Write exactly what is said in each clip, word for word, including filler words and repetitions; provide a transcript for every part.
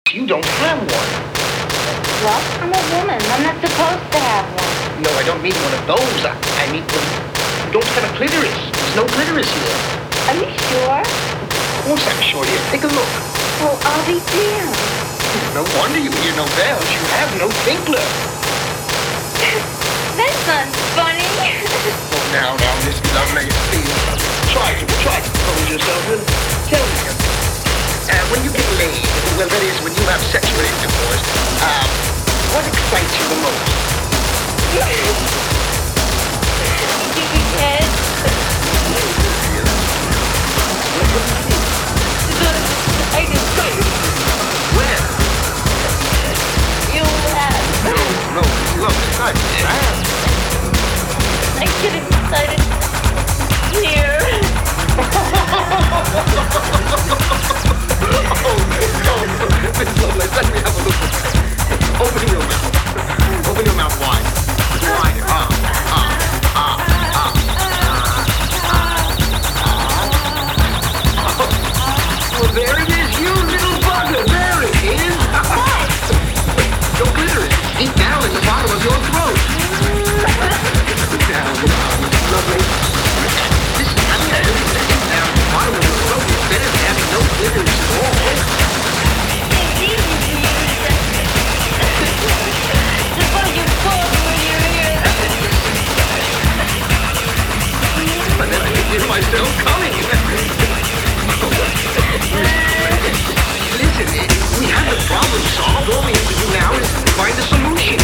You don't have one. Well, I'm a woman. I'm not supposed to have one. No, I don't mean one of those. I, I mean one. You don't have a clitoris. There's no clitoris here. Are you sure? Of course I'm sure. Here, take a look. Well, I'll be damned. No wonder you hear no bells. You have no tinkler. That's not funny. Oh, now, now, this is amazing. Try to, try to compose yourself and tell me. Uh, when you get laid, well, that is, when you have sexual intercourse, um, what excites you the most? Yes. I just Where? You laugh. No, no, look, it's not bad. I get excited here. Miss Lovelace, let me have a look. Open your mouth. Open your mouth wide. Wider. Ah, ah, ah, ah. Well, there it is, you little bugger. There it is. Your clitoris is deep down in the bottom of your throat. Down, down, lovely. Listen, I'm going to put it down in the bottom of your throat. It's better than having no clitoris at all. But then I can feel myself coming. Listen, we have the problem solved. All we have to do now is find a solution.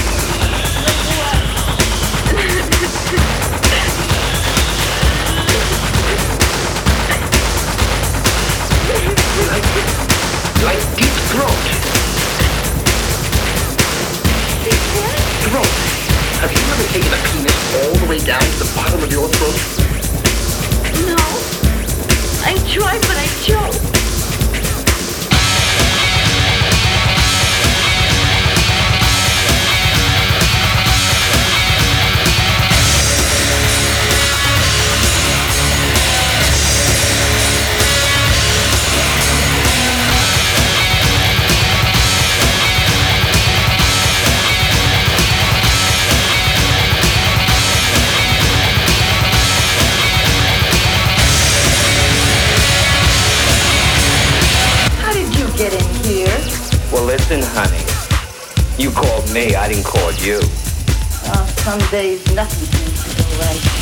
like, like deep throat. Throat. Have you ever taken a penis all the way down to the bottom of your throat? No. I tried, but I choked. Listen, honey. You called me. I didn't call you. Oh, some days nothing seems to go right.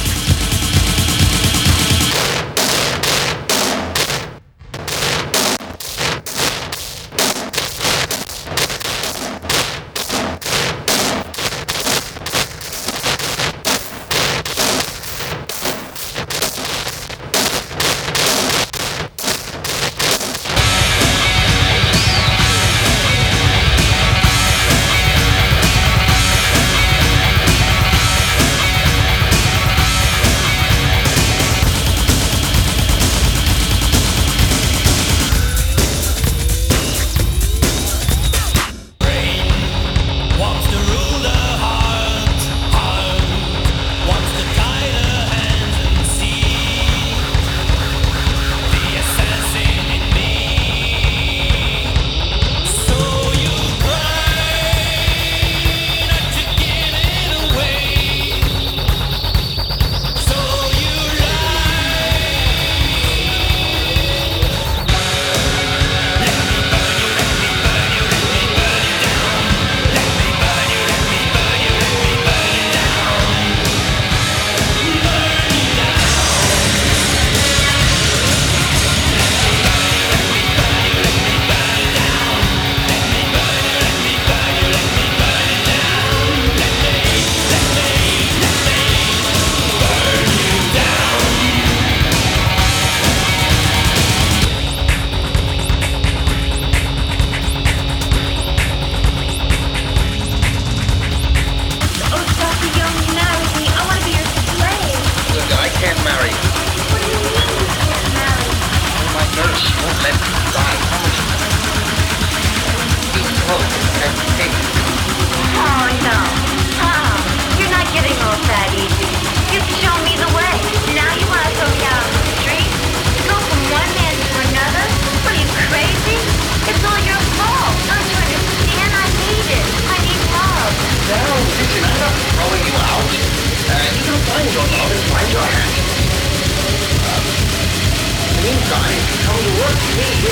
meantime, if you come to work for me,